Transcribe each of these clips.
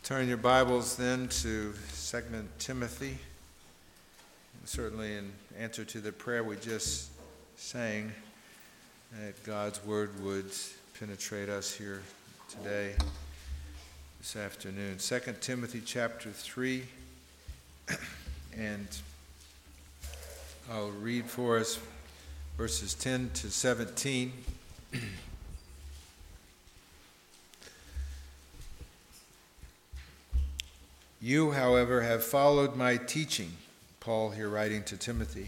Turn your Bibles then to 2 Timothy. Certainly in answer to the prayer we just sang, that God's word would penetrate us here today, this afternoon. 2 Timothy chapter 3, and I'll read for us verses 10 to 17. You, however, have followed my teaching, Paul here writing to Timothy,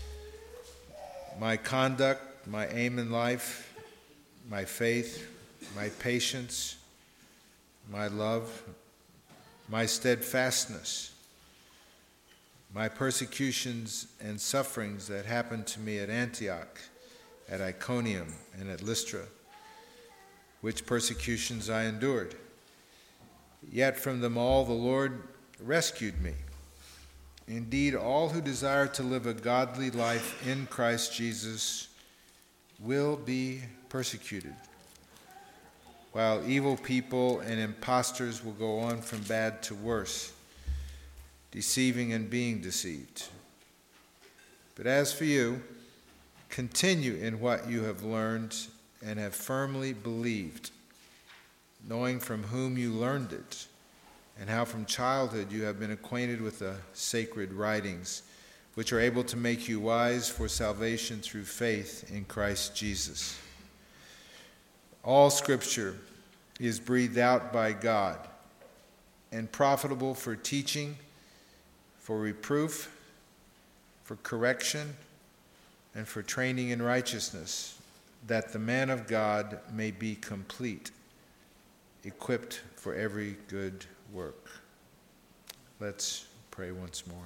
my conduct, my aim in life, my faith, my patience, my love, my steadfastness, my persecutions and sufferings that happened to me at Antioch, at Iconium, and at Lystra, which persecutions I endured. Yet from them all the Lord rescued me. Indeed, all who desire to live a godly life in Christ Jesus will be persecuted, while evil people and impostors will go on from bad to worse, deceiving and being deceived. But as for you, continue in what you have learned and have firmly believed, knowing from whom you learned it, and how from childhood you have been acquainted with the sacred writings, which are able to make you wise for salvation through faith in Christ Jesus. All Scripture is breathed out by God and profitable for teaching, for reproof, for correction, and for training in righteousness, that the man of God may be complete, equipped for every good work. Let's pray once more.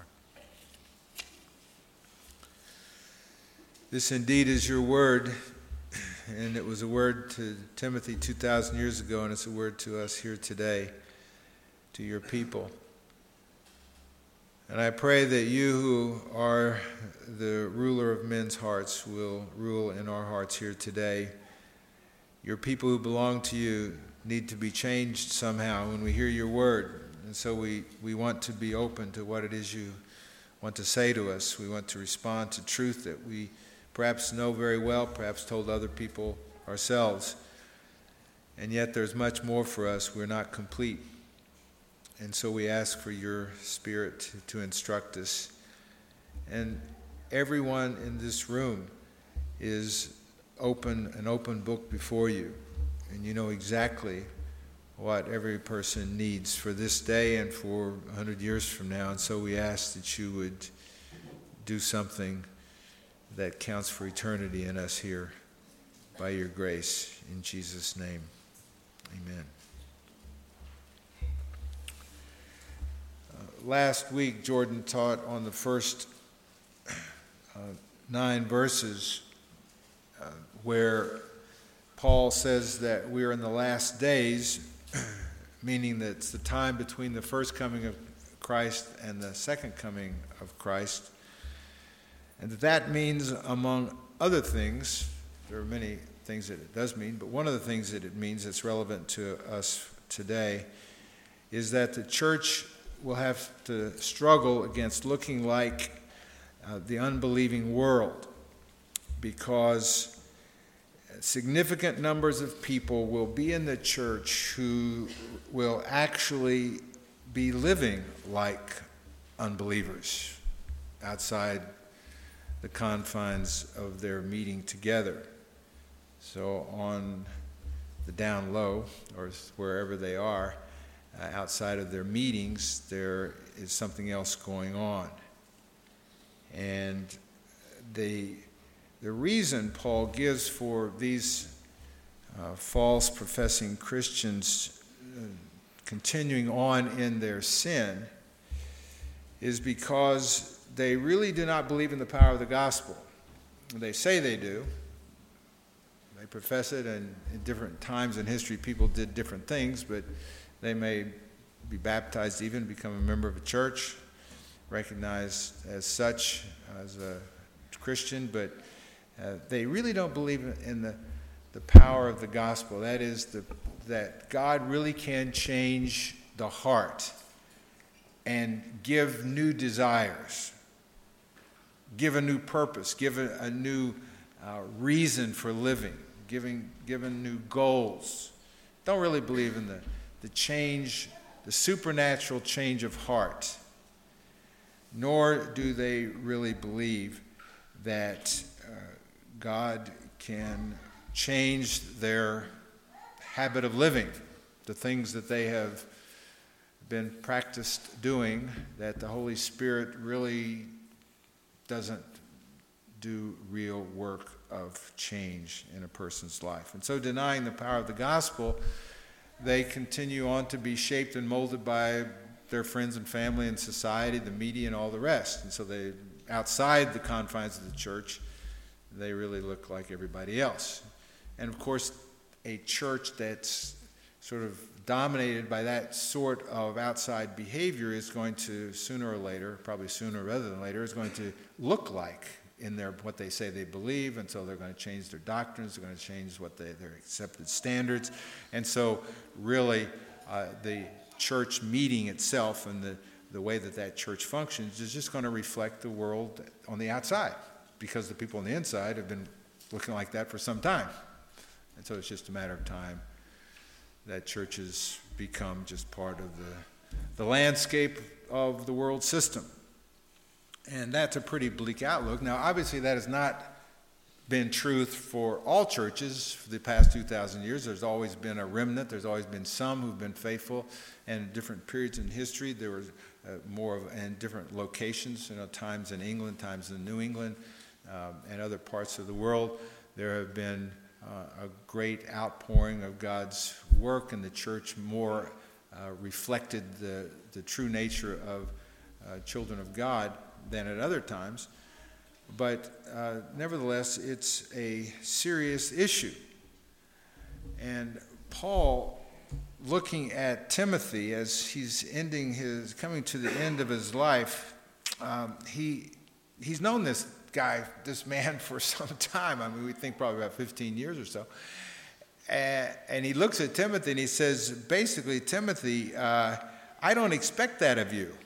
This indeed is your word, and it was a word to Timothy 2,000 years ago, and it's a word to us here today, to your people. And I pray that you who are the ruler of men's hearts will rule in our hearts here today. Your people who belong to you need to be changed somehow when we hear your word. And so we want to be open to what it is you want to say to us. We want to respond to truth that we perhaps know very well, perhaps told other people ourselves. And yet there's much more for us. We're not complete. And so we ask for your Spirit to instruct us. And everyone in this room is an open book before you. And you know exactly what every person needs for this day and for 100 years from now. And so we ask that you would do something that counts for eternity in us here by your grace. In Jesus' name, amen. Last week, Jordan taught on the first 9 verses where Paul says that we're in the last days, meaning that it's the time between the first coming of Christ and the second coming of Christ. And that means, among other things, there are many things that it does mean, but one of the things that it means that's relevant to us today is that the church will have to struggle against looking like the unbelieving world, because significant numbers of people will be in the church who will actually be living like unbelievers outside the confines of their meeting together. So on the down low, or wherever they are, outside of their meetings, there is something else going on. And the reason Paul gives for these false professing Christians continuing on in their sin is because they really do not believe in the power of the gospel. They say they do. They profess it, and in different times in history people did different things, but they may be baptized, even become a member of a church, recognized as such as a Christian, but they really don't believe in the power of the gospel. That is, that God really can change the heart and give new desires, give a new purpose, give a new reason for living, given new goals. Don't really believe in the change, the supernatural change of heart, nor do they really believe that God can change their habit of living, the things that they have been practiced doing, that the Holy Spirit really doesn't do real work of change in a person's life. And so, denying the power of the gospel, they continue on to be shaped and molded by their friends and family and society, the media, and all the rest. And so they, outside the confines of the church, they really look like everybody else. And of course, a church that's sort of dominated by that sort of outside behavior is going to, sooner or later, probably sooner rather than later, is going to look like in their what they say they believe, and so they're going to change their doctrines, they're going to change what their accepted standards. And so really the church meeting itself and the way that church functions is just going to reflect the world on the outside, because the people on the inside have been looking like that for some time. And so it's just a matter of time that churches become just part of the landscape of the world system. And that's a pretty bleak outlook. Now, obviously, that has not been truth for all churches for the past 2,000 years. There's always been a remnant. There's always been some who've been faithful. And in different periods in history, there was more of, and different locations, times in England, times in New England, and other parts of the world, there have been a great outpouring of God's work, and the church more reflected the true nature of children of God than at other times. But nevertheless, it's a serious issue. And Paul, looking at Timothy as he's coming to the end of his life, he's known this man for some time. I mean, we think probably about 15 years or so. And he looks at Timothy and he says, basically, Timothy, I don't expect that of you.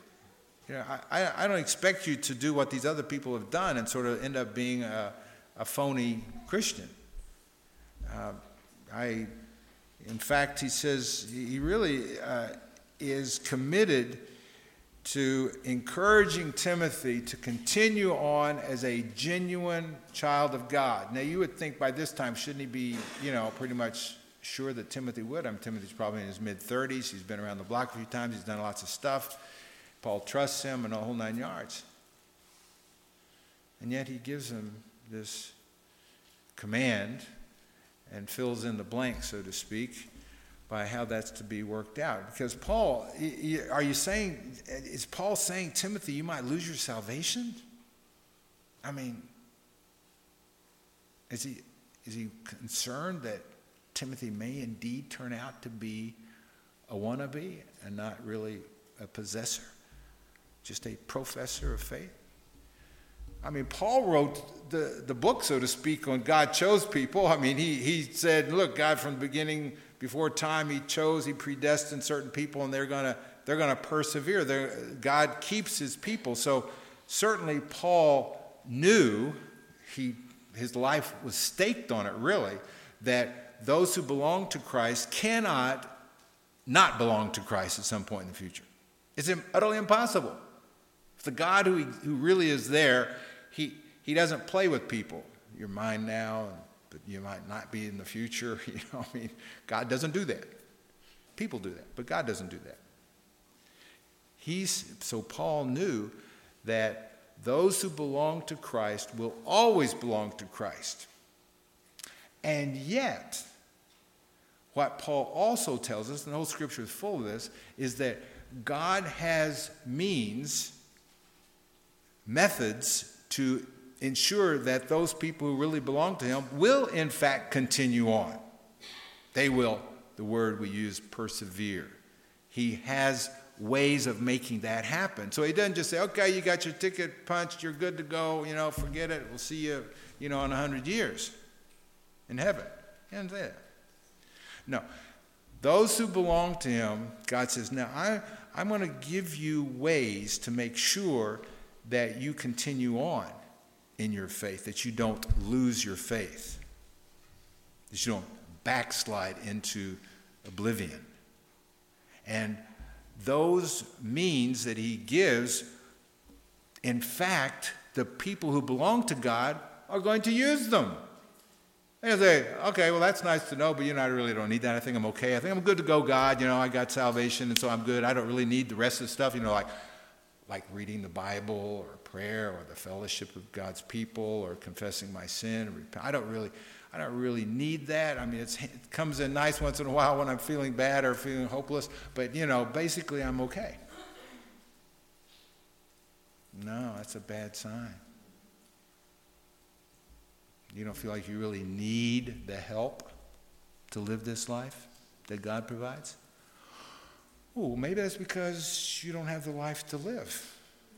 I don't expect you to do what these other people have done and sort of end up being a phony Christian. In fact, he says he really is committed to encouraging Timothy to continue on as a genuine child of God. Now, you would think by this time, shouldn't he be, pretty much sure that Timothy would? Timothy's probably in his mid-30s. He's been around the block a few times. He's done lots of stuff. Paul trusts him and the whole 9 yards. And yet he gives him this command and fills in the blank, so to speak, by how that's to be worked out. Because Paul, is Paul saying, Timothy, you might lose your salvation? I mean, is he concerned that Timothy may indeed turn out to be a wannabe and not really a possessor, just a professor of faith? I mean, Paul wrote the book, so to speak, on God chose people. I mean, he said, look, God from the beginning, before time, he predestined certain people, and they're gonna persevere. God keeps his people. So certainly Paul knew, his life was staked on it, really, that those who belong to Christ cannot not belong to Christ at some point in the future. It's utterly impossible. If the God who really is there, he doesn't play with people. You're mine now, but you might not be in the future. God doesn't do that. People do that, but God doesn't do that. So Paul knew that those who belong to Christ will always belong to Christ. And yet, what Paul also tells us, and the whole scripture is full of this, is that God has methods to ensure that those people who really belong to him will in fact continue on. They will, the word we use, persevere. He has ways of making that happen. So he doesn't just say, okay, you got your ticket punched, you're good to go, forget it, we'll see you, in 100 years in heaven. He doesn't say that. No. Those who belong to him, God says, now I'm going to give you ways to make sure that you continue on in your faith, that you don't lose your faith, that you don't backslide into oblivion. And those means that he gives, in fact, the people who belong to God are going to use them. They'll say, okay, well, that's nice to know, but I really don't need that. I think I'm okay. I think I'm good to go, God. I got salvation, and so I'm good. I don't really need the rest of the stuff, like reading the Bible or prayer or the fellowship of God's people or confessing my sin. I don't really need that. I mean, it comes in nice once in a while when I'm feeling bad or feeling hopeless, but, basically I'm okay. No, that's a bad sign. You don't feel like you really need the help to live this life that God provides? Oh, maybe that's because you don't have the life to live.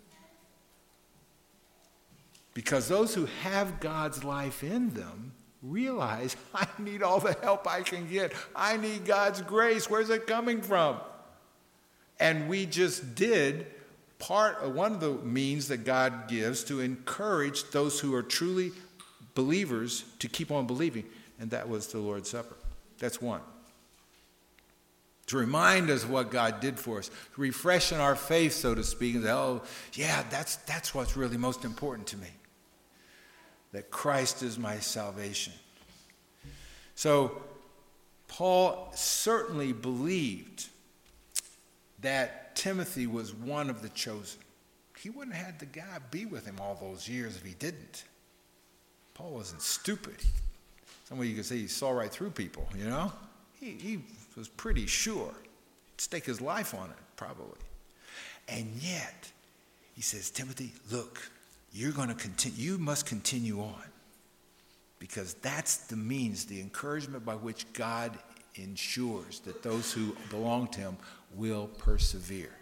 Because those who have God's life in them realize, I need all the help I can get. I need God's grace. Where's it coming from? And we just did one of the means that God gives to encourage those who are truly believers to keep on believing, and that was the Lord's Supper. That's one. To remind us what God did for us, to refresh in our faith, so to speak, and say, oh, yeah, that's what's really most important to me, that Christ is my salvation. So Paul certainly believed that Timothy was one of the chosen. He wouldn't have had the guy be with him all those years if he didn't. Paul wasn't stupid. Some way you could say he saw right through people, He was pretty sure. He'd stake his life on it, probably. And yet, he says, Timothy, look, you're going to continue. You must continue on. Because that's the means, the encouragement by which God ensures that those who belong to him will persevere.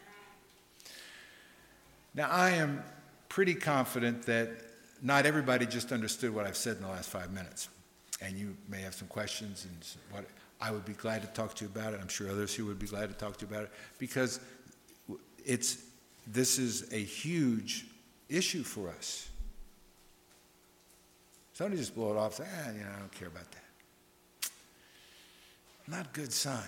Now, I am pretty confident that not everybody just understood what I've said in the last 5 minutes. And you may have some questions, and I would be glad to talk to you about it. I'm sure others here would be glad to talk to you about it, because this is a huge issue for us. Somebody just blow it off and say, I don't care about that. Not a good sign.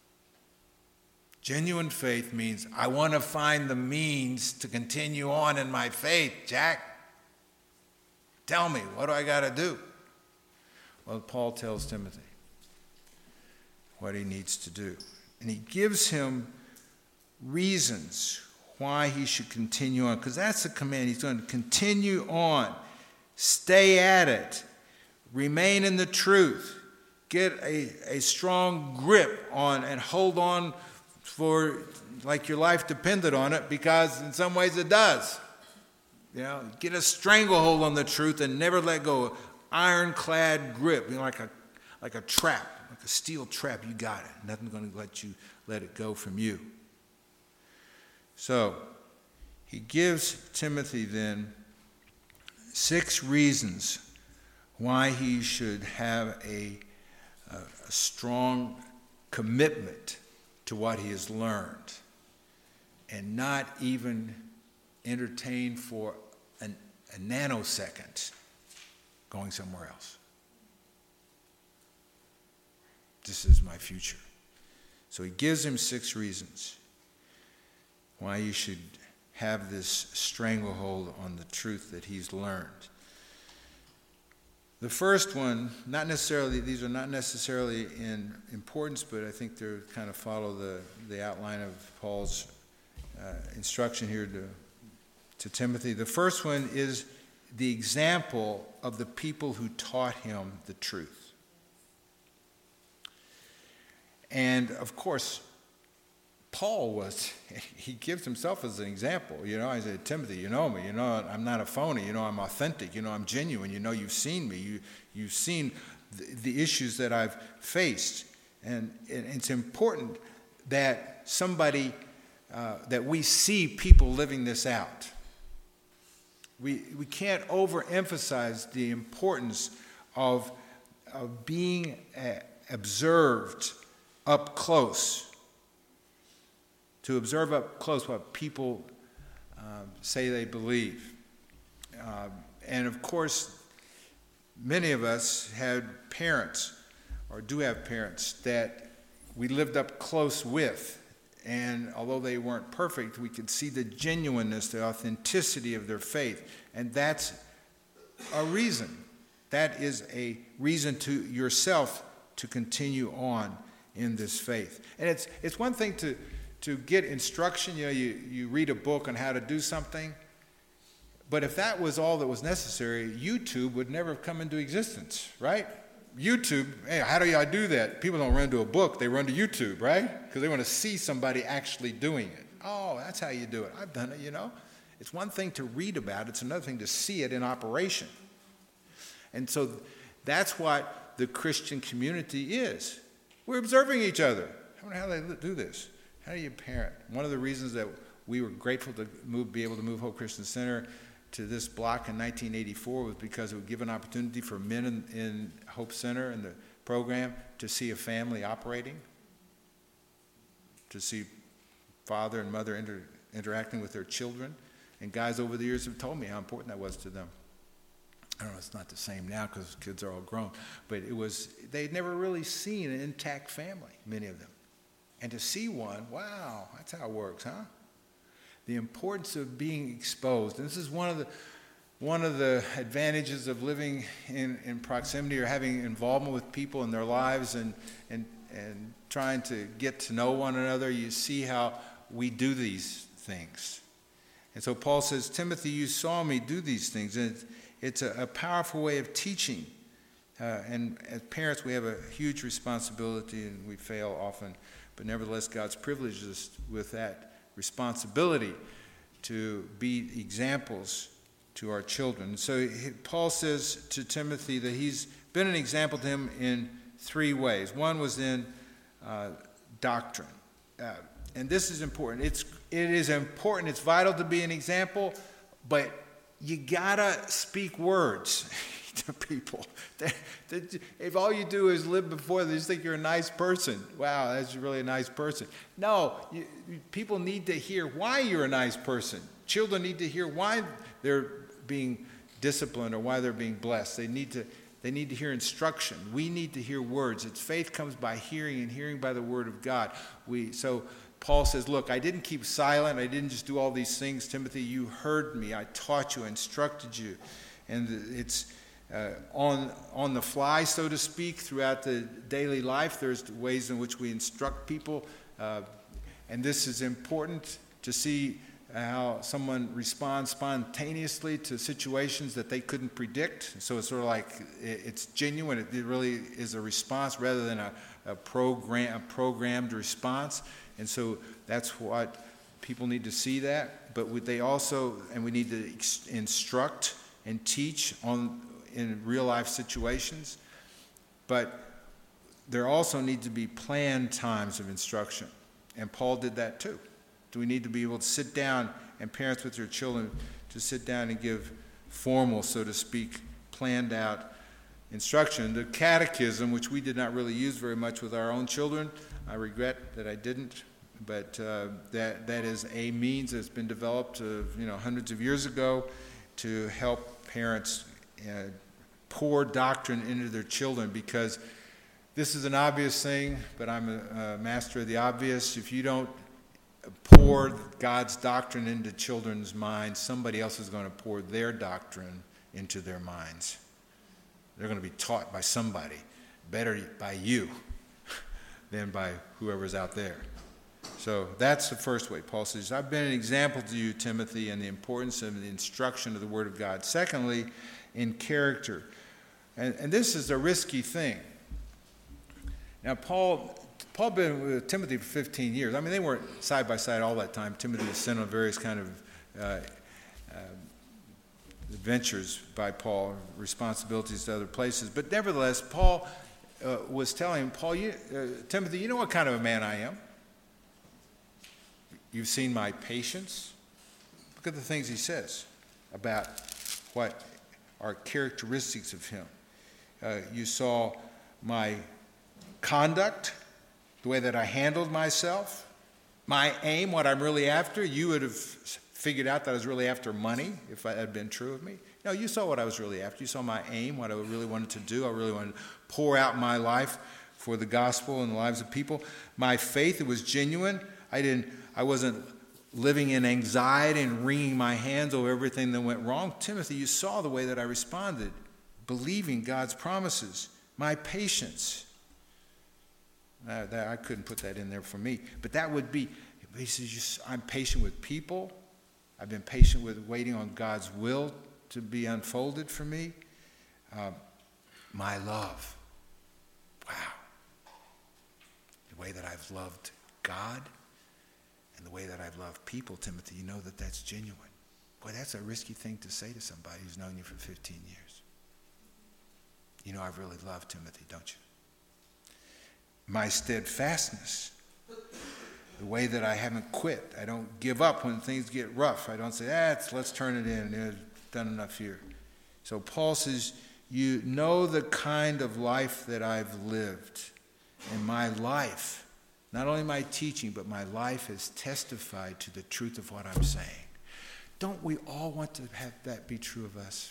Genuine faith means I want to find the means to continue on in my faith, Jack. Tell me, what do I got to do? Well, Paul tells Timothy what he needs to do. And he gives him reasons why he should continue on, because that's the command. He's going to continue on. Stay at it. Remain in the truth. Get a strong grip on and hold on for like your life depended on it, because in some ways it does. Get a stranglehold on the truth and never let go. Ironclad grip, like a trap, like a steel trap. You got it. Nothing's going to let it go from you. So he gives Timothy then 6 reasons why he should have a strong commitment to what he has learned, and not even entertain for a nanosecond going somewhere else. This is my future. So he gives him 6 reasons why you should have this stranglehold on the truth that he's learned. The first one, these are not necessarily in importance, but I think they kind of follow the outline of Paul's instruction here to Timothy. The first one is the example of the people who taught him the truth. And of course, Paul he gives himself as an example. I said, Timothy, you know me. I'm not a phony. I'm authentic. I'm genuine. You've seen me. You've seen the issues that I've faced. And it's important that that we see people living this out. We can't overemphasize the importance of being observed up close, to observe up close what people say they believe. And of course, many of us had parents, or do have parents, that we lived up close with. And although they weren't perfect, we could see the genuineness, the authenticity of their faith. And that's a reason. That is a reason to yourself to continue on in this faith. And it's one thing to get instruction. You read a book on how to do something. But if that was all that was necessary, YouTube would never have come into existence, right? YouTube, hey, how do I do that? People don't run to a book, they run to YouTube, right? Because they want to see somebody actually doing it. Oh, that's how you do it. I've done it, It's one thing to read about it, it's another thing to see it in operation. And so that's what the Christian community is. We're observing each other. I wonder how they do this. How do you parent? One of the reasons that we were grateful to be able to move Hope Christian Center to this block in 1984 was because it would give an opportunity for men in Hope Center and the program to see a family operating, to see father and mother interacting with their children. And guys over the years have told me how important that was to them. I don't know, it's not the same now because kids are all grown, but they'd never really seen an intact family, many of them. And to see one, wow, that's how it works, huh? The importance of being exposed. And this is one of the advantages of living in proximity or having involvement with people in their lives and trying to get to know one another. You see how we do these things. And so Paul says, Timothy, you saw me do these things. And it's a powerful way of teaching. And as parents, we have a huge responsibility, and we fail often. But nevertheless, God's privileged us with that responsibility to be examples to our children. So Paul says to Timothy that he's been an example to him in three ways. One was in doctrine. And this is important. It is important. It's vital to be an example, but you gotta speak words to people. If all you do is live before them, they just think you're a nice person. Wow, that's really a nice person. No, people need to hear why you're a nice person. Children need to hear why they're being disciplined or why they're being blessed. They need to hear instruction. We need to hear words. Faith comes by hearing, and hearing by the word of God. So Paul says, look, I didn't keep silent. I didn't just do all these things. Timothy, you heard me. I taught you, instructed you. And it's on the fly, so to speak, throughout the daily life. There's ways in which we instruct people. And this is important to see how someone responds spontaneously to situations that they couldn't predict. So it's sort of like it's genuine. It really is a response rather than a programmed response. And so that's what people need to see that. But we need to instruct and teach in real life situations. But there also need to be planned times of instruction. And Paul did that too. Do we need to be able to sit down, and parents with your children, to sit down and give formal, so to speak, planned out instruction. The catechism, which we did not really use very much with our own children, I regret that I didn't, but that is a means that's been developed hundreds of years ago to help parents pour doctrine into their children, because this is an obvious thing, but I'm a master of the obvious. If you don't pour God's doctrine into children's minds, somebody else is going to pour their doctrine into their minds. They're going to be taught by somebody, better by you than by whoever's out there. So that's the first way. Paul says, I've been an example to you, Timothy, in the importance of the instruction of the Word of God. Secondly, in character. And this is a risky thing. Now, Paul been with Timothy for 15 years. I mean, they weren't side by side all that time. Timothy was sent on various kind of adventures by Paul, responsibilities to other places. But nevertheless, Paul was telling him, Timothy, you know what kind of a man I am? You've seen my patience. Look at the things he says about what are characteristics of him. You saw my conduct. the way that I handled myself, my aim, what I'm really after. You would have figured out that I was really after money if that had been true of me. No, you saw what I was really after. You saw my aim, what I really wanted to do. I really wanted to pour out my life for the gospel and the lives of people. My faith, it was genuine. I wasn't living in anxiety and wringing my hands over everything that went wrong. Timothy, you saw the way that I responded, believing God's promises. My patience. I couldn't put that in there for me. But that would be, he says, I'm patient with people. I've been patient with waiting on God's will to be unfolded for me. My love. Wow. The way that I've loved God and the way that I've loved people, Timothy, you know that that's genuine. Boy, that's a risky thing to say to somebody who's known you for 15 years. You know I've really loved Timothy, don't you? My steadfastness. The way that I haven't quit. I don't give up when things get rough. I don't say, let's turn it in. I've done enough here. So Paul says, you know the kind of life that I've lived. And my life, not only my teaching, but my life has testified to the truth of what I'm saying. Don't we all want to have that be true of us?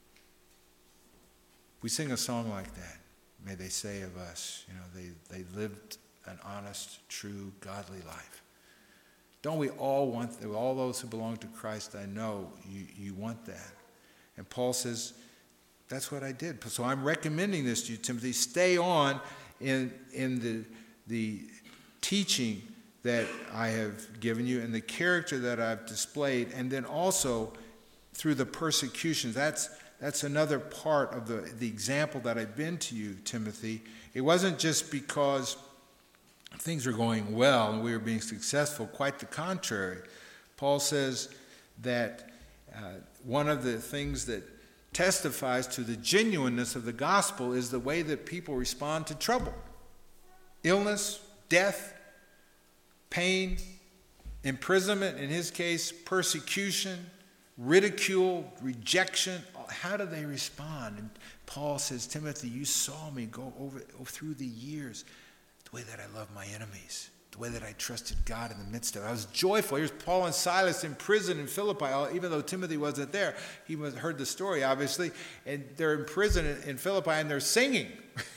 We sing a song like that. May they say of us, they lived an honest, true, godly life. Don't we all want that? All those who belong to Christ, I know you want that. And Paul says, that's what I did. So I'm recommending this to you, Timothy. Stay on in the teaching that I have given you and the character that I've displayed, and then also through the persecutions. That's another part of the example that I've been to you, Timothy. It wasn't just because things were going well and we were being successful. Quite the contrary. Paul says that one of the things that testifies to the genuineness of the gospel is the way that people respond to trouble. Illness, death, pain, imprisonment, in his case, persecution, ridicule, rejection. How do they respond? And Paul says, Timothy, you saw me go over through the years, the way that I love my enemies, the way that I trusted God in the midst of it. I was joyful. Here's Paul and Silas in prison in Philippi. Even though Timothy wasn't there, he heard the story, obviously, and they're in prison in Philippi, and they're singing.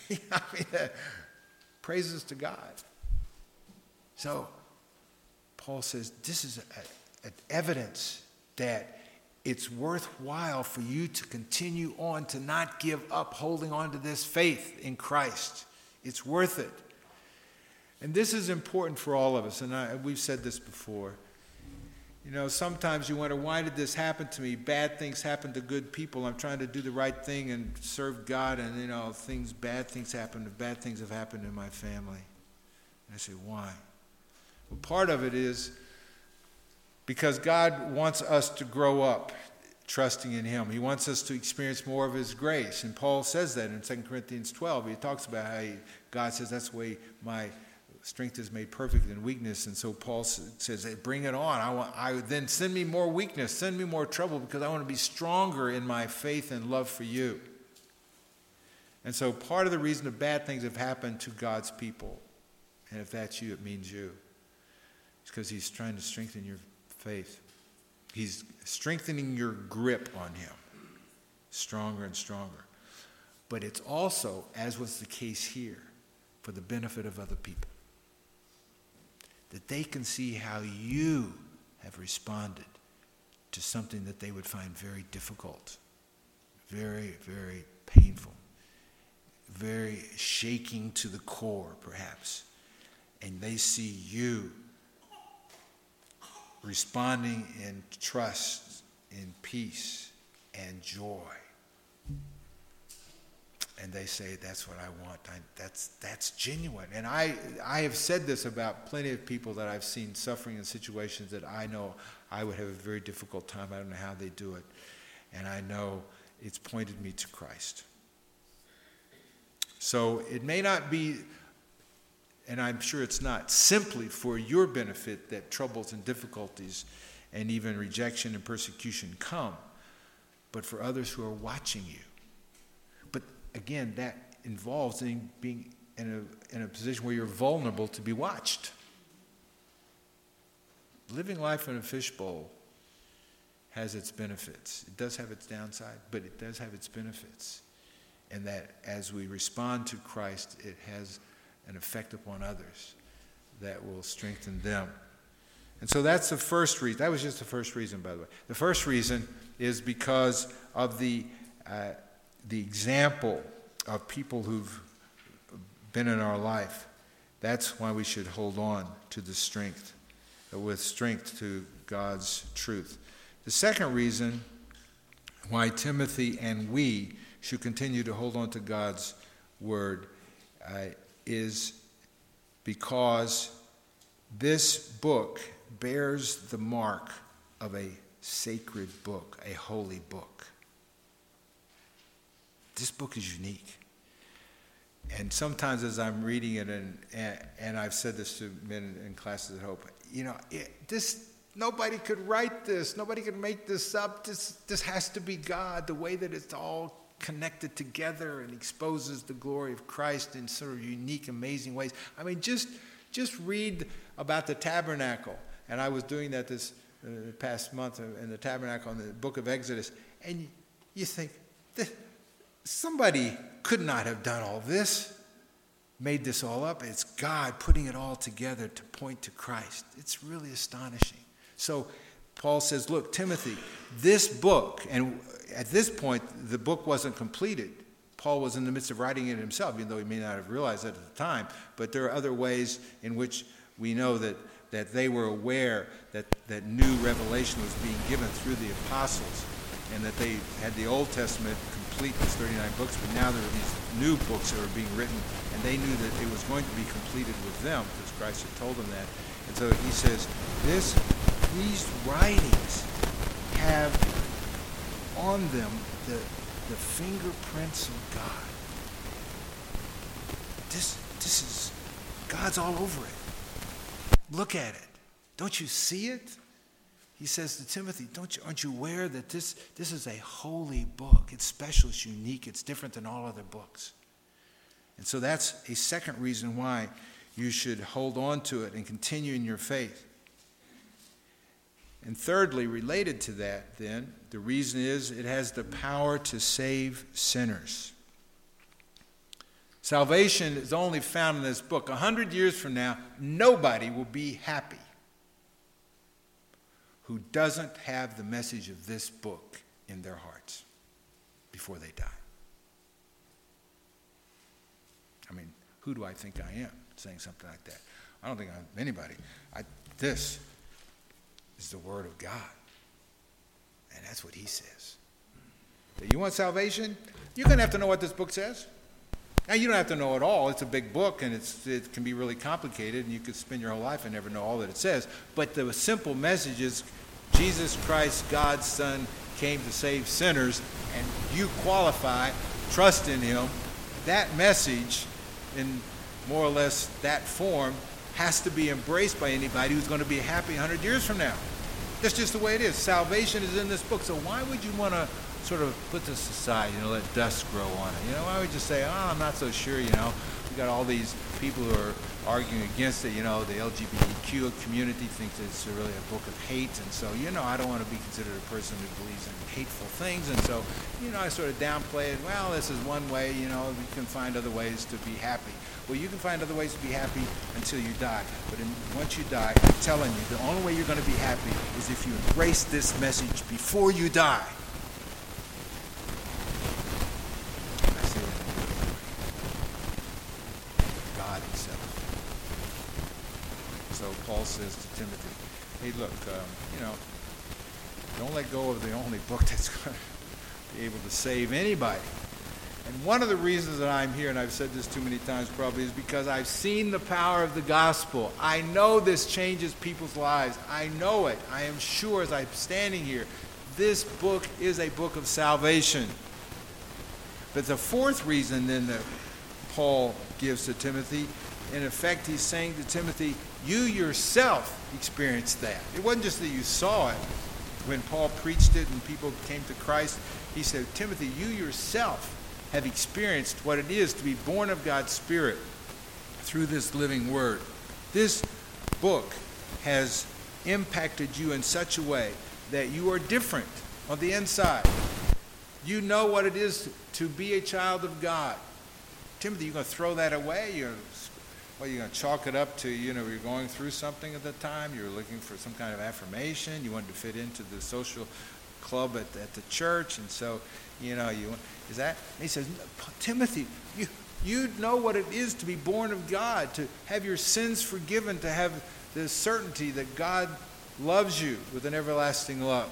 Praises to God. So Paul says, this is an evidence that it's worthwhile for you to continue on, to not give up holding on to this faith in Christ. It's worth it. And this is important for all of us, and we've said this before. Sometimes you wonder, why did this happen to me? Bad things happen to good people. I'm trying to do the right thing and serve God, and bad things happen. Bad things have happened in my family. And I say, why? Well, part of it is because God wants us to grow up trusting in him. He wants us to experience more of his grace. And Paul says that in 2 Corinthians 12. He talks about how God says, that's the way my strength is made perfect in weakness. And so Paul says, hey, bring it on. Then send me more weakness, send me more trouble, because I want to be stronger in my faith and love for you. And so part of the reason that bad things have happened to God's people, and if that's you, it means you, it's because he's trying to strengthen your faith. He's strengthening your grip on him, stronger and stronger. But it's also, as was the case here, for the benefit of other people, that they can see how you have responded to something that they would find very difficult, very, very painful, very shaking to the core, perhaps. And they see you responding in trust, in peace, and joy. And they say, that's what I want. That's genuine. And I have said this about plenty of people that I've seen suffering in situations that I know I would have a very difficult time. I don't know how they do it. And I know it's pointed me to Christ. So it may not be, and I'm sure it's not, simply for your benefit that troubles and difficulties and even rejection and persecution come, but for others who are watching you. But again, that involves being in a position where you're vulnerable to be watched. Living life in a fishbowl has its benefits. It does have its downside, but it does have its benefits. And that as we respond to Christ, it has an effect upon others that will strengthen them. And so that's the first reason. That was just the first reason, by the way. The first reason is because of the example of people who've been in our life. That's why we should hold on to the strength, with strength to God's truth. The second reason why Timothy and we should continue to hold on to God's word is because this book bears the mark of a sacred book, a holy book. This book is unique. And sometimes as I'm reading it, and I've said this to men in classes at Hope, nobody could write this. Nobody could make this up. This has to be God, the way that it's all connected together and exposes the glory of Christ in sort of unique, amazing ways. I mean, just read about the tabernacle. And I was doing that this past month in the tabernacle in the book of Exodus. And you think, somebody could not have done all this, made this all up. It's God putting it all together to point to Christ. It's really astonishing. So Paul says, look, Timothy, this book, and at this point, the book wasn't completed. Paul was in the midst of writing it himself, even though he may not have realized that at the time. But there are other ways in which we know that they were aware that new revelation was being given through the apostles, and that they had the Old Testament complete, these 39 books, but now there were these new books that were being written, and they knew that it was going to be completed with them, because Christ had told them that. And so he says, these writings have on them the fingerprints of God. This is, God's all over it. Look at it. Don't you see it? He says to Timothy, aren't you aware that this is a holy book? It's special, it's unique, it's different than all other books. And so that's a second reason why you should hold on to it and continue in your faith. And thirdly, related to that then, the reason is it has the power to save sinners. Salvation is only found in this book. 100 years from now, nobody will be happy who doesn't have the message of this book in their hearts before they die. I mean, who do I think I am saying something like that? I don't think I'm anybody. This is the Word of God. And that's what he says. You want salvation? You're going to have to know what this book says. Now, you don't have to know it all. It's a big book, and it can be really complicated, and you could spend your whole life and never know all that it says. But the simple message is Jesus Christ, God's Son, came to save sinners, and you qualify, trust in him. That message, in more or less that form, has to be embraced by anybody who's going to be happy 100 years from now. That's just the way it is. Salvation is in this book. So why would you want to sort of put this aside, let dust grow on it? Why would you say, I'm not so sure, we got all these people who are arguing against it, the LGBTQ community thinks it's really a book of hate, and so, I don't want to be considered a person who believes in hateful things, and so, I sort of downplay it. Well, this is one way, you can find other ways to be happy. Well, you can find other ways to be happy until you die, but once you die, I'm telling you, the only way you're going to be happy is if you embrace this message before you die. So Paul says to Timothy, hey, look, don't let go of the only book that's going to be able to save anybody. And one of the reasons that I'm here, and I've said this too many times probably, is because I've seen the power of the gospel. I know this changes people's lives. I know it. I am sure as I'm standing here, this book is a book of salvation. But the fourth reason then that Paul gives to Timothy, in effect, he's saying to Timothy, you yourself experienced that. It wasn't just that you saw it. When Paul preached it and people came to Christ, he said, Timothy, you yourself have experienced what it is to be born of God's Spirit, through this living word. This book has impacted you in such a way that you are different on the inside. You know what it is to be a child of God. Timothy, you're going to throw that away? You're going to chalk it up to, you're going through something at the time, you're looking for some kind of affirmation, you wanted to fit into the social club at the church, and so, is that? And he says, Timothy, you know what it is to be born of God, to have your sins forgiven, to have the certainty that God loves you with an everlasting love.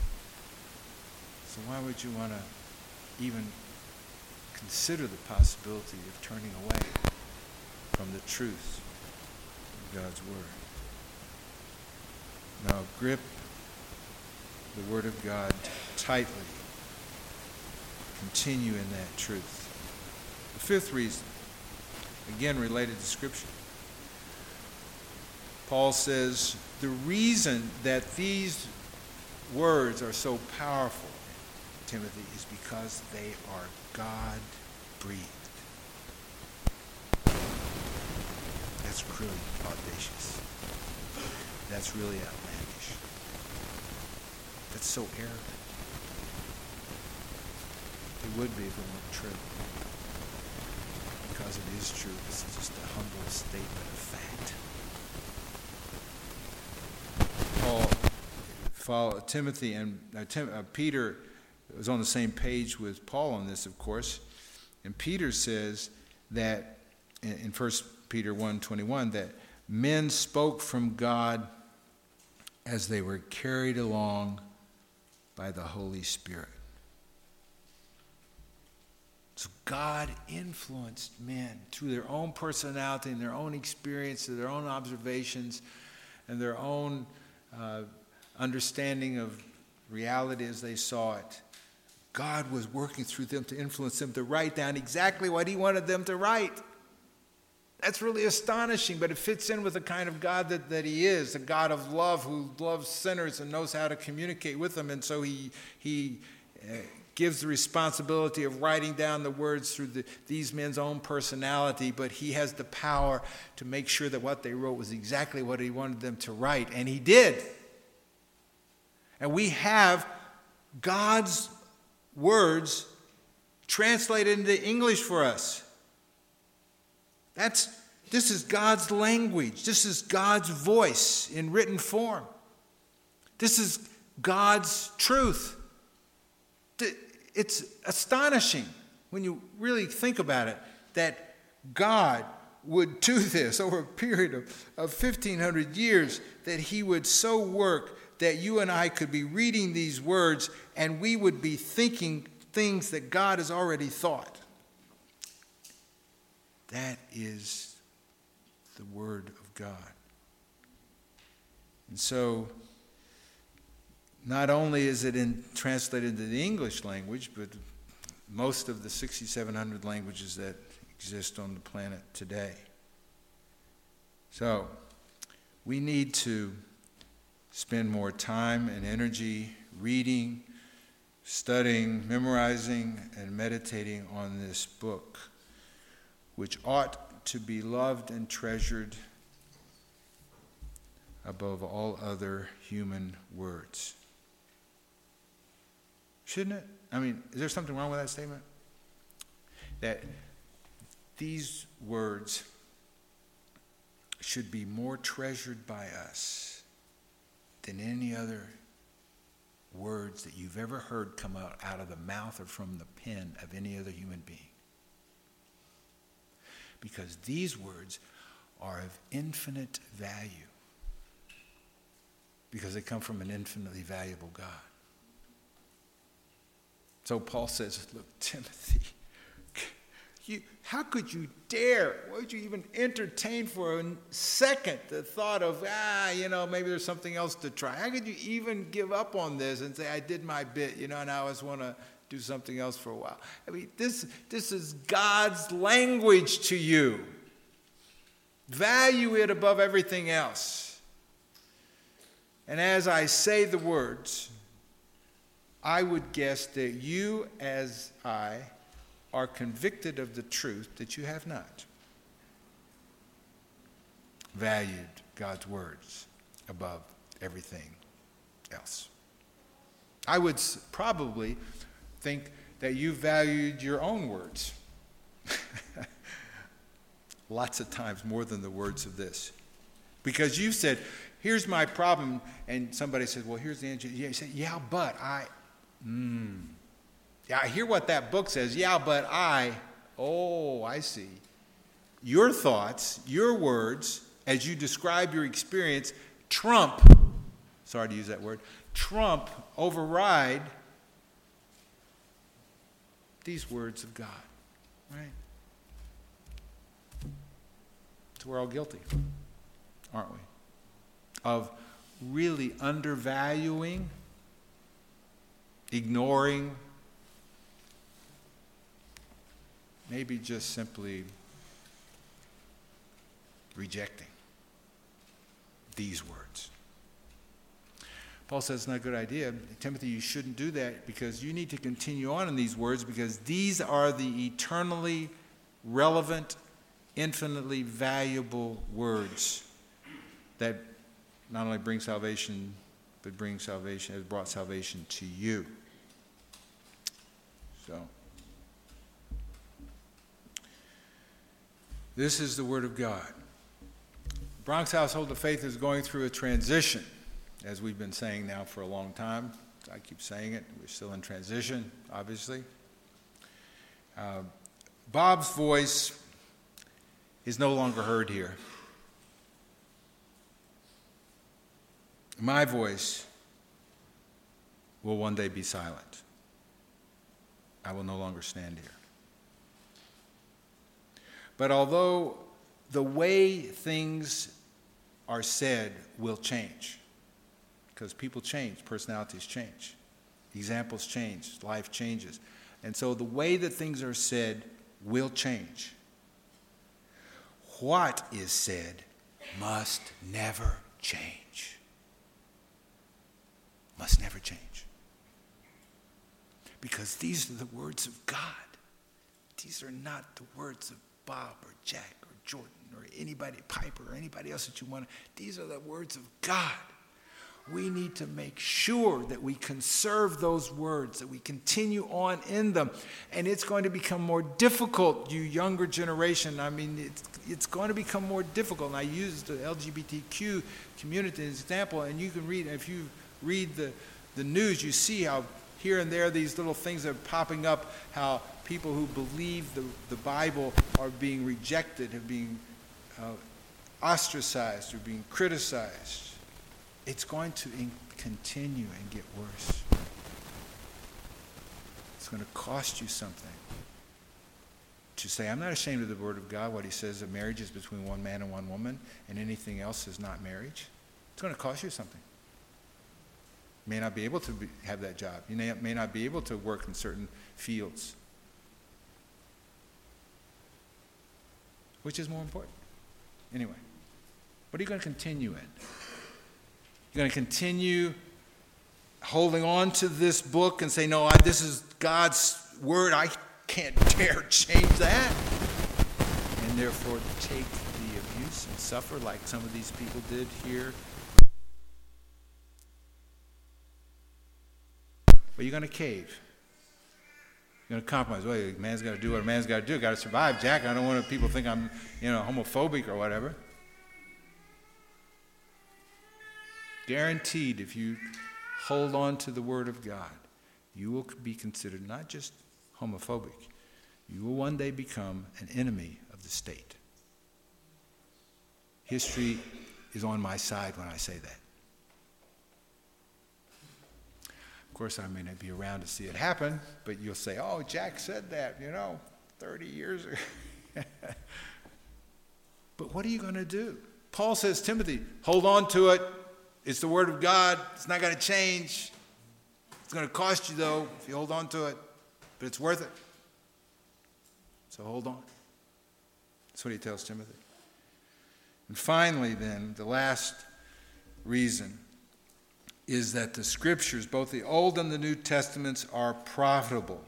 So why would you want to even consider the possibility of turning away from the truth of God's word? Now grip the word of God tightly. Continue in that truth. The fifth reason, again related to Scripture. Paul says the reason that these words are so powerful, Timothy, is because they are God-breathed. That's really audacious. That's really outlandish. That's so arrogant. It would be if it weren't true. Because it is true. This is just a humble statement of fact. Timothy and Peter was on the same page with Paul on this, of course. And Peter says that in 1 Peter 1:21 that men spoke from God as they were carried along by the Holy Spirit. So God influenced men through their own personality and their own experience, their own observations, and their own understanding of reality as they saw it. God was working through them to influence them to write down exactly what he wanted them to write. That's really astonishing, but it fits in with the kind of God that he is, a God of love who loves sinners and knows how to communicate with them. And so he gives the responsibility of writing down the words through these men's own personality, but he has the power to make sure that what they wrote was exactly what he wanted them to write, and he did. And we have God's words translated into English for us. This is God's language. This is God's voice in written form. This is God's truth. It's astonishing when you really think about it that God would do this over a period of 1,500 years, that he would so work that you and I could be reading these words and we would be thinking things that God has already thought. That is the Word of God. And so, not only is it translated into the English language, but most of the 6,700 languages that exist on the planet today. So, we need to spend more time and energy reading, studying, memorizing, and meditating on this book, which ought to be loved and treasured above all other human words. Shouldn't it? I mean, is there something wrong with that statement? That these words should be more treasured by us than any other words that you've ever heard come out of the mouth or from the pen of any other human being. Because these words are of infinite value. Because they come from an infinitely valuable God. So Paul says, look, Timothy, how could you dare? Why would you even entertain for a second the thought of, maybe there's something else to try? How could you even give up on this and say, I did my bit, and I always want to do something else for a while? I mean, this is God's language to you. Value it above everything else. And as I say the words, I would guess that you, as I, are convicted of the truth that you have not. valued God's words above everything else. I would probably think that you valued your own words lots of times more than the words of this. Because you said, here's my problem, and somebody said, well, here's the answer. You say, yeah, but I hear what that book says. Yeah, but I see. Your thoughts, your words, as you describe your experience, override these words of God, right? So we're all guilty, aren't we? Of really undervaluing, ignoring, maybe just simply rejecting these words. Paul says it's not a good idea. Timothy, you shouldn't do that because you need to continue on in these words because these are the eternally relevant, infinitely valuable words that not only bring salvation, but has brought salvation to you. So, this is the Word of God. Bronx Household of Faith is going through a transition, as we've been saying now for a long time. I keep saying it. We're still in transition, obviously. Bob's voice is no longer heard here. My voice will one day be silent. I will no longer stand here. But although the way things are said will change, because people change, personalities change, examples change, life changes. And so the way that things are said will change. What is said must never change. Must never change. Because these are the words of God. These are not the words of Bob or Jack or Jordan or anybody, Piper or anybody else that you want. These are the words of God. We need to make sure that we conserve those words, that we continue on in them. And it's going to become more difficult, you younger generation. I mean, it's going to become more difficult. And I use the LGBTQ community as an example, and you can read, if you read the news, you see how here and there these little things are popping up, how people who believe the Bible are being rejected, are being ostracized, or being criticized. It's going to continue and get worse. It's going to cost you something to say, I'm not ashamed of the Word of God, what He says that marriage is between one man and one woman, and anything else is not marriage. It's going to cost you something. You may not be able to have that job. You may not be able to work in certain fields. Which is more important? Anyway, what are you going to continue in? You're going to continue holding on to this book and say, no, this is God's word. I can't dare change that. And therefore take the abuse and suffer like some of these people did here. But you're going to cave. You're going to compromise. Well, a man's got to do what a man's got to do. Got to survive, Jack. I don't want people to think I'm, homophobic or whatever. Guaranteed, if you hold on to the Word of God, you will be considered not just homophobic. You will one day become an enemy of the state. History is on my side when I say that. Of course, I may not be around to see it happen, but you'll say, oh, Jack said that, 30 years ago. But what are you going to do? Paul says, Timothy, hold on to it. It's the Word of God. It's not going to change. It's going to cost you, though, if you hold on to it. But it's worth it. So hold on. That's what he tells Timothy. And finally, then, the last reason is that the Scriptures, both the Old and the New Testaments, are profitable.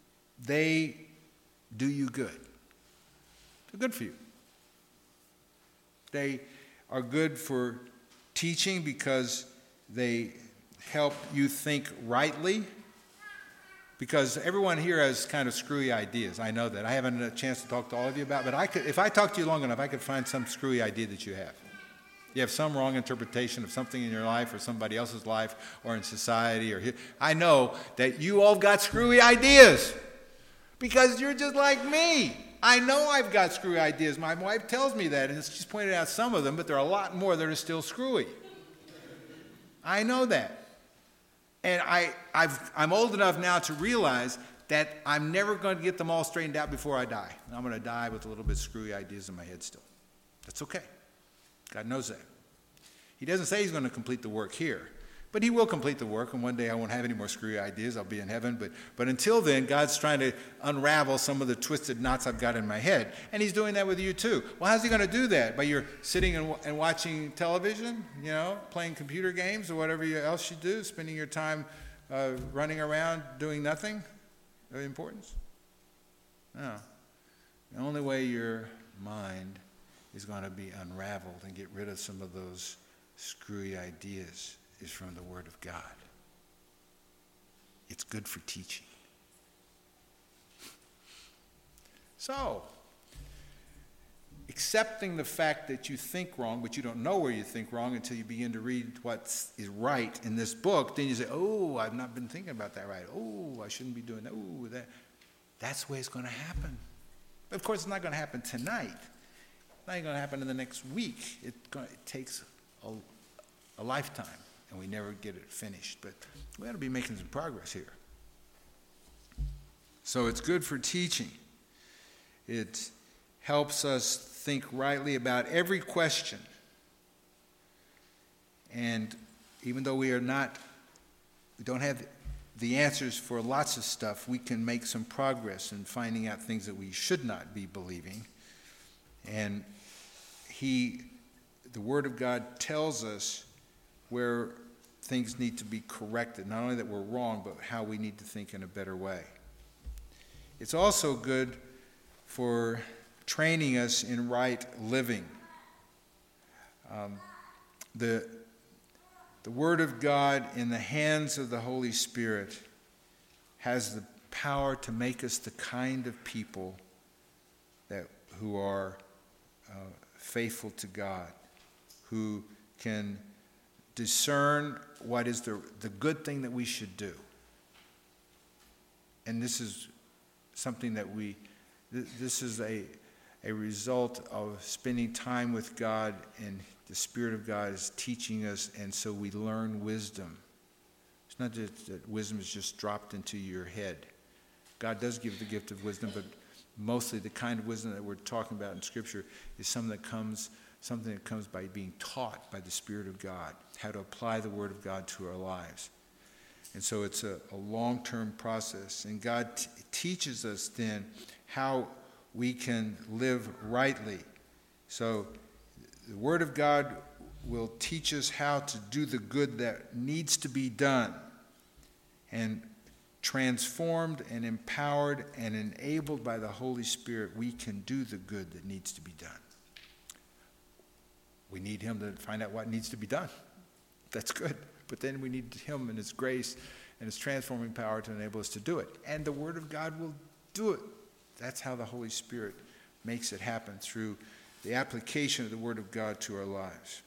They do you good. They're good for you. They are good for teaching because they help you think rightly. Because everyone here has kind of screwy ideas. I know that. I haven't had a chance to talk to all of you about it, but if I talked to you long enough, I could find some screwy idea that you have. You have some wrong interpretation of something in your life or somebody else's life or in society. I know that you all got screwy ideas because you're just like me. I know I've got screwy ideas. My wife tells me that, and she's pointed out some of them, but there are a lot more that are still screwy. I know that. And I'm old enough now to realize that I'm never going to get them all straightened out before I die. I'm going to die with a little bit screwy ideas in my head still. That's okay. God knows that. He doesn't say he's going to complete the work here, but he will complete the work, and one day I won't have any more screwy ideas. I'll be in heaven. But until then, God's trying to unravel some of the twisted knots I've got in my head, and he's doing that with you too. Well, how's he going to do that? By your sitting and watching television, playing computer games or whatever else you do, spending your time running around doing nothing of importance? No. The only way your mind is going to be unraveled and get rid of some of those screwy ideas is from the Word of God. It's good for teaching. So, accepting the fact that you think wrong, but you don't know where you think wrong until you begin to read what is right in this book, then you say, oh, I've not been thinking about that right. Oh, I shouldn't be doing that. Oh, that's the way it's going to happen. But of course, it's not going to happen tonight. It's not going to happen in the next week. It takes a lifetime, and we never get it finished. But we ought to be making some progress here. So it's good for teaching. It helps us think rightly about every question. And even though we don't have the answers for lots of stuff, we can make some progress in finding out things that we should not be believing. And the Word of God tells us where things need to be corrected. Not only that we're wrong, but how we need to think in a better way. It's also good for training us in right living. The Word of God in the hands of the Holy Spirit has the power to make us the kind of people who are faithful to God, who can discern what is the good thing that we should do. And this is something that this is a result of spending time with God, and the Spirit of God is teaching us, and so we learn wisdom. It's not just that wisdom is just dropped into your head. God does give the gift of wisdom, but mostly the kind of wisdom that we're talking about in Scripture is something that comes by being taught by the Spirit of God, how to apply the Word of God to our lives. And so it's a long-term process. And God teaches us then how we can live rightly. So the Word of God will teach us how to do the good that needs to be done. And transformed and empowered and enabled by the Holy Spirit, we can do the good that needs to be done. We need Him to find out what needs to be done. That's good. But then we need Him and His grace and His transforming power to enable us to do it. And the Word of God will do it. That's how the Holy Spirit makes it happen, through the application of the Word of God to our lives.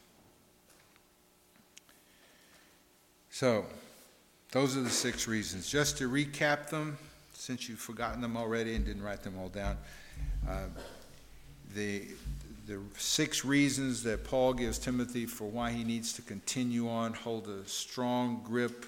So, those are the 6 reasons. Just to recap them, since you've forgotten them already and didn't write them all down, the 6 reasons that Paul gives Timothy for why he needs to continue on, hold a strong grip,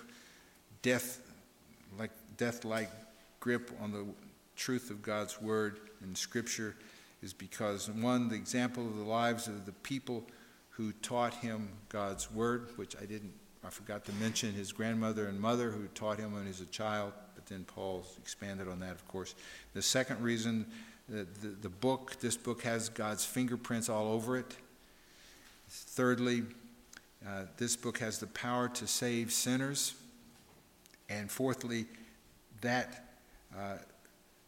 death-like grip on the truth of God's Word and Scripture, is because, 1, the example of the lives of the people who taught him God's Word, which I forgot to mention his grandmother and mother who taught him when he was a child, but then Paul expanded on that, of course. The second reason, this book has God's fingerprints all over it. Thirdly, this book has the power to save sinners. And fourthly, that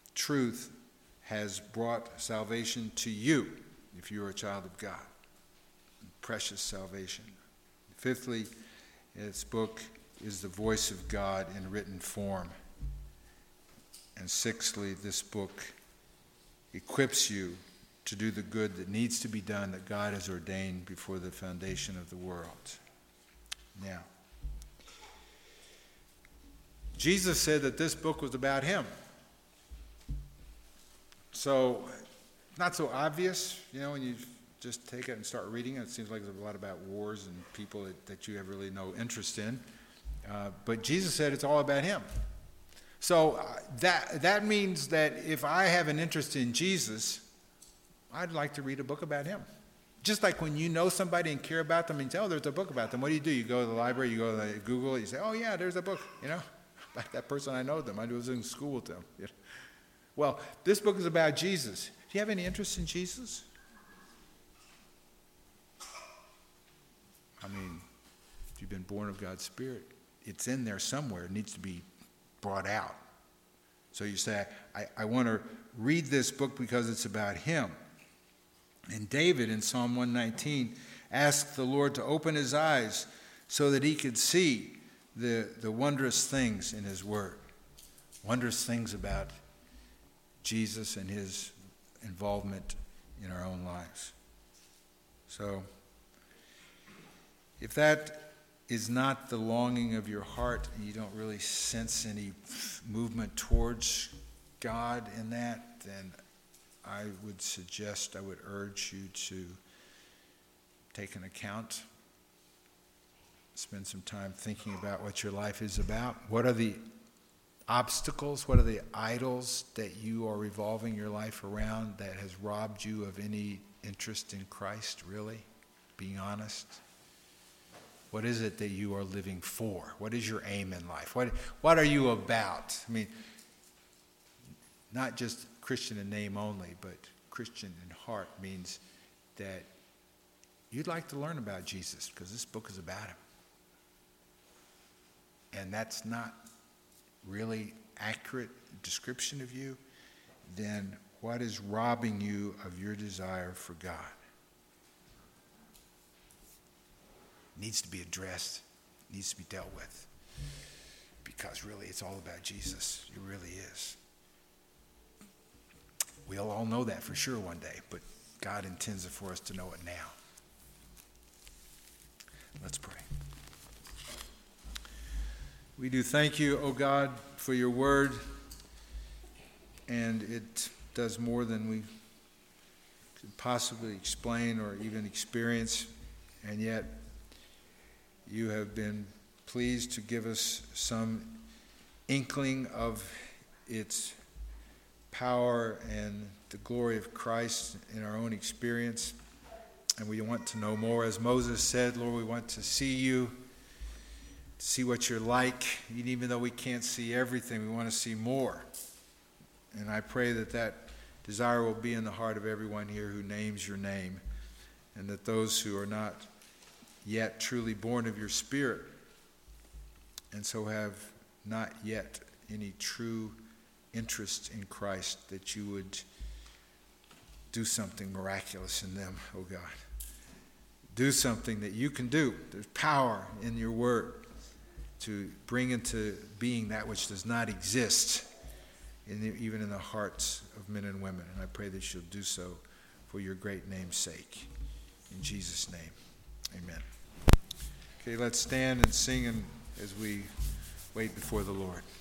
truth has brought salvation to you if you're a child of God. precious salvation. Fifthly, this book is the voice of God in written form. And sixthly, this book equips you to do the good that needs to be done, that God has ordained before the foundation of the world. Now, Jesus said that this book was about him. So, not so obvious, when you just take it and start reading it. It seems like there's a lot about wars and people that you have really no interest in. But Jesus said it's all about him. So that means that if I have an interest in Jesus, I'd like to read a book about him. Just like when you know somebody and care about them and you say, oh, there's a book about them. What do? You go to the library, you go to Google, you say, oh, yeah, there's a book, about that person. I know them. I was in school with them. Well, this book is about Jesus. Do you have any interest in Jesus? I mean, if you've been born of God's Spirit, it's in there somewhere. It needs to be brought out. So you say, I want to read this book because it's about him. And David in Psalm 119 asked the Lord to open his eyes so that he could see the wondrous things in his word. Wondrous things about Jesus and his involvement in our own lives. So, if that is not the longing of your heart and you don't really sense any movement towards God in that, then I would urge you to take an account, spend some time thinking about what your life is about. What are the obstacles, what are the idols that you are revolving your life around that has robbed you of any interest in Christ, really? Being honest. What is it that you are living for? What is your aim in life? What are you about? I mean, not just Christian in name only, but Christian in heart means that you'd like to learn about Jesus because this book is about him. And that's not really accurate description of you, then what is robbing you of your desire for God? Needs to be addressed, needs to be dealt with. Because really it's all about Jesus. It really is. We'll all know that for sure one day, but God intends it for us to know it now. Let's pray. We do thank you, O God, for your word, and it does more than we could possibly explain or even experience, and yet you have been pleased to give us some inkling of its power and the glory of Christ in our own experience, and we want to know more. As Moses said, Lord, we want to see you, see what you're like. Even though we can't see everything, we want to see more. And I pray that that desire will be in the heart of everyone here who names your name, and that those who are not yet truly born of your Spirit and so have not yet any true interest in Christ, that you would do something miraculous in them, oh God. Do something that you can do. There's power in your word to bring into being that which does not exist, even in the hearts of men and women. And I pray that you'll do so for your great name's sake. In Jesus' name, amen. Okay, let's stand and sing as we wait before the Lord.